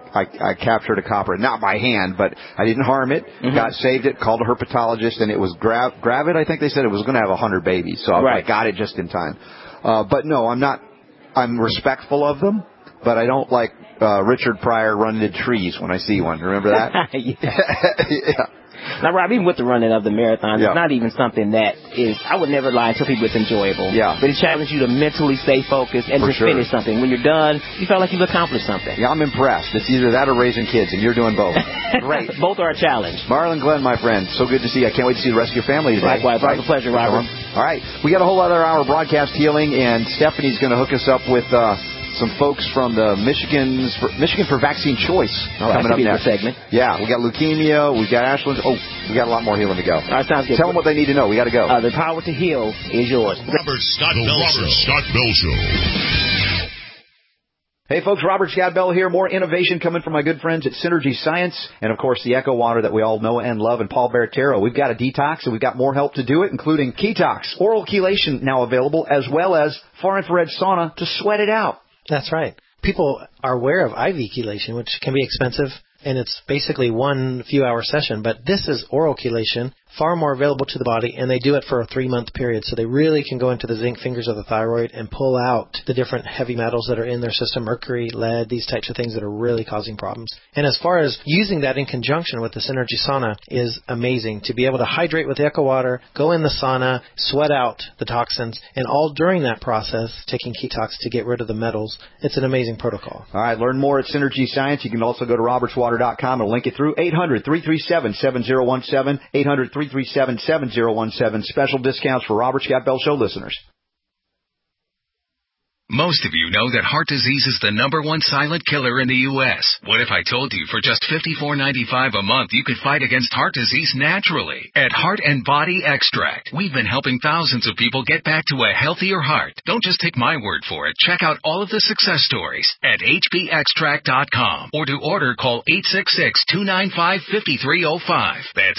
I captured a copperhead, not by hand, but I didn't harm it. Saved it, called a herpetologist, and it was gravid. I think they said it was going to have 100 babies, so I got it just in time. But no, I'm not. I'm respectful of them, but I don't like Richard Pryor running into trees when I see one. Remember that? Yeah. Now, Rob, even with the running of the marathon, it's not even something that is, I would never lie and tell people it's enjoyable. Yeah. But it challenges you to mentally stay focused and to finish something. When you're done, you felt like you've accomplished something. Yeah, I'm impressed. It's either that or raising kids, and you're doing both. Great. Both are a challenge. Marlon Glenn, my friend, so good to see you. I can't wait to see the rest of your family today. Likewise. It's a pleasure, Robert. All right. We got a whole other hour of broadcast healing, and Stephanie's going to hook us up with some folks from the Michigan for Vaccine Choice coming up next. Segment. Yeah, we got leukemia, we got Ashland. Oh, we got a lot more healing to go. All right, sounds good. Tell them what they need to know. We got to go. The power to heal is yours. Robert Scott Bell Show. Hey folks, Robert Scott Bell here. More innovation coming from my good friends at Synergy Science, and of course the Echo Water that we all know and love, and Paul Bertero. We've got a detox, and we've got more help to do it, including Ketox, oral chelation now available, as well as far infrared sauna to sweat it out. That's right. People are aware of IV chelation, which can be expensive, and it's basically one few-hour session. But this is oral chelation, far more available to the body, and they do it for a 3-month period. So they really can go into the zinc fingers of the thyroid and pull out the different heavy metals that are in their system, mercury, lead, these types of things that are really causing problems. And as far as using that in conjunction with the Synergy sauna is amazing. To be able to hydrate with the Echo Water, go in the sauna, sweat out the toxins, and all during that process, taking Ketox to get rid of the metals. It's an amazing protocol. All right, learn more at Synergy Science. You can also go to robertswater.com and link it through 800-337-7017, 800-337-7017. Special discounts for Robert Scott Bell Show listeners. Most of you know that heart disease is the #1 silent killer in the U.S. What if I told you for just $54.95 a month you could fight against heart disease naturally? At Heart and Body Extract, we've been helping thousands of people get back to a healthier heart. Don't just take my word for it. Check out all of the success stories at hbextract.com, or to order, call 866-295-5305. That's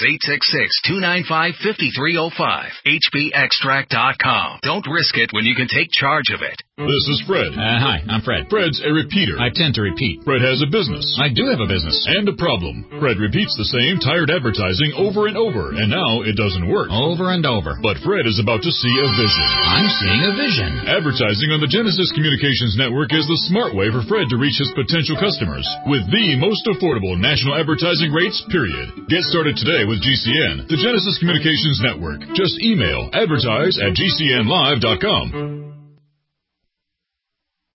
866-295-5305. hbextract.com. Don't risk it when you can take charge of it. This is Fred. Hi, I'm Fred. Fred's a repeater. I tend to repeat. Fred has a business. I do have a business. And a problem. Fred repeats the same tired advertising over and over, and now it doesn't work. Over and over. But Fred is about to see a vision. I'm seeing a vision. Advertising on the Genesis Communications Network is the smart way for Fred to reach his potential customers with the most affordable national advertising rates, period. Get started today with GCN, the Genesis Communications Network. Just email advertise@gcnlive.com.